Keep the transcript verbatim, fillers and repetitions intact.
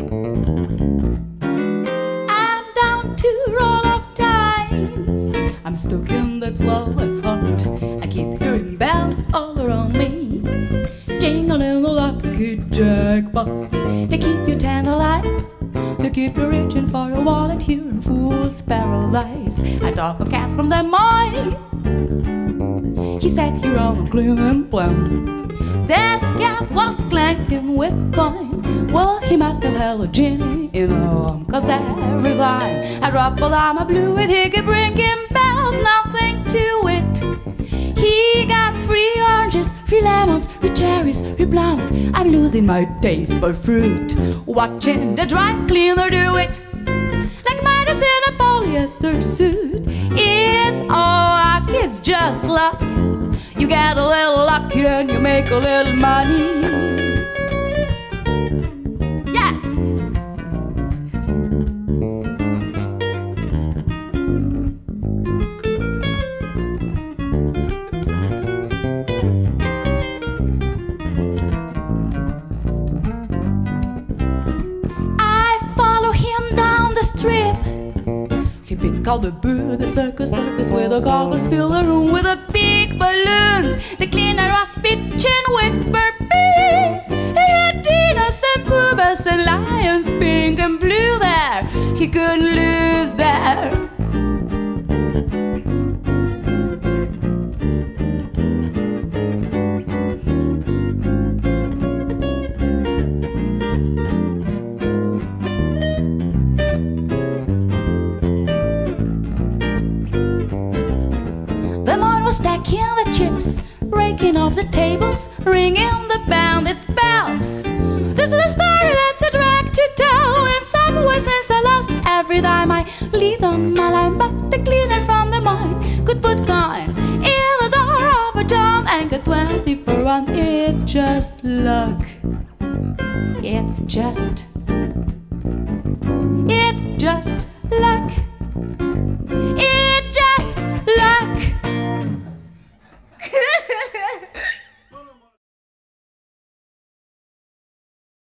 I'm down to roll of dimes. I'm stuck in that slow, that's hot. I keep hearing bells all around me, jingling the lucky jackpots. They keep you tantalized, they keep you reaching for your wallet here in fool's paradise. I talk a cat from the mine. He sat here on a clean and plan. That cat was clanking with coin. Well, he must have held a genie in a arm, 'cause every time I drop a dime, I blew it. He could bring him bells, nothing to it. He got free oranges, free lemons, free cherries, free plums. I'm losing my taste for fruit, watching the dry cleaner do it, like Midas in a polyester suit. It's all luck, it's just luck. You get a little lucky and you make a little money. Yeah. I follow him down the strip. He picked out the boo, the circus, circus with the goggles, fill the room with the big balloons. The cleaner was pitching with burpees. He had dinos and pumas and lions, pink and blue there. He couldn't lose there. The man was stacking the chips, raking off the tables, ringing the bandits' bells. This is a story that's a drag to tell. In some ways since I lost every time I lead on my line, but the cleaner from the mine could put coin in the door of a John and get twenty for one. It's just luck. It's just, it's just